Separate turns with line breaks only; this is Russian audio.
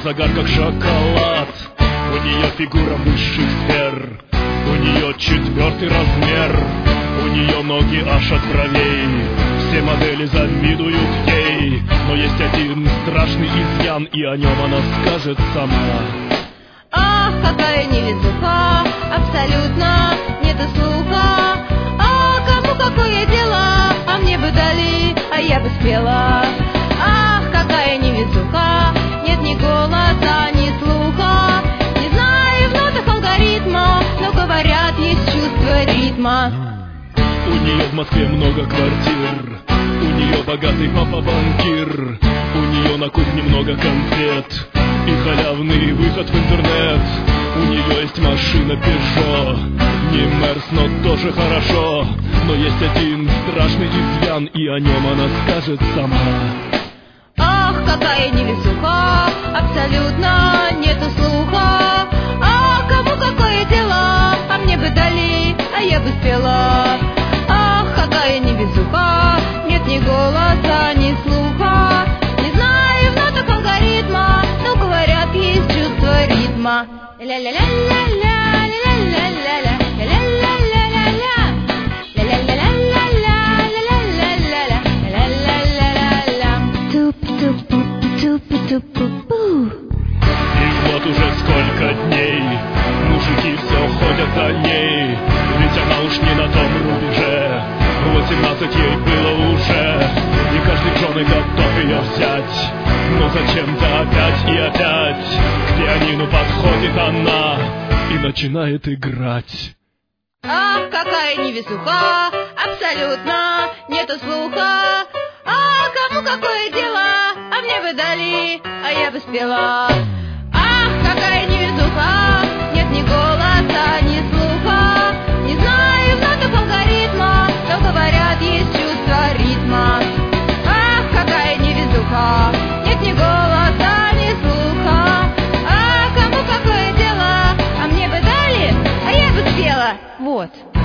загар как шоколад. У нее фигура высших сфер, у нее 4-й размер, у нее ноги аж от бровей. Все модели завидуют ей, но есть один страшный изъян, и о нем она скажет сама.
Ах, какая невезуха, абсолютно нету слуха. А кому какое дело, а мне бы дали, а я бы спела. Ах, какая невезуха, нет ни голоса, ни слуха. Не знаю в нотах алгоритма, но говорят, есть чувство ритма.
У нее в Москве много квартир, у нее богатый папа банкир, у нее на кухне много конфет и халявный выход в интернет. У нее есть машина Peugeot, не Мерс, но тоже хорошо. Но есть один страшный изъян, и о нем она скажет сама.
Ах, какая невезуха, абсолютно нету слуха. А кому какое дело, а мне бы дали, а я бы спела. Ах, какая невезуха, нет ни голоса, ни слуха. Не знаю в нотах алгоритма, но говорят, есть чувство ритма. Ля-ля-ля-ля-ля, ля-ля-ля-ля-ля, ля-ля-ля-ля-ля, ля-ля-ля-ля-ля-ля, ля-ля-ля-ля-ля. Туп-туп-туп-туп-туп-пу.
И вот уже сколько дней мужики все ходят за ней, ведь она уж не на том рубеже. 18 ей было уже, и каждый в жены готов ее взять. Но зачем-то опять и опять к пианино подходит она и начинает играть.
Ах, какая невезуха, абсолютно нету слуха. А кому какое дело, а мне бы дали, а я бы спела. Ах, какая невезуха, нет ни голоса, ни слуха. Не знаю в нотах алгоритма, но говорят, есть чувство ритма. Ах, какая невезуха, нет ни голоса, ни слуха. А кому какое дело, а мне бы дали, а я бы спела. Вот.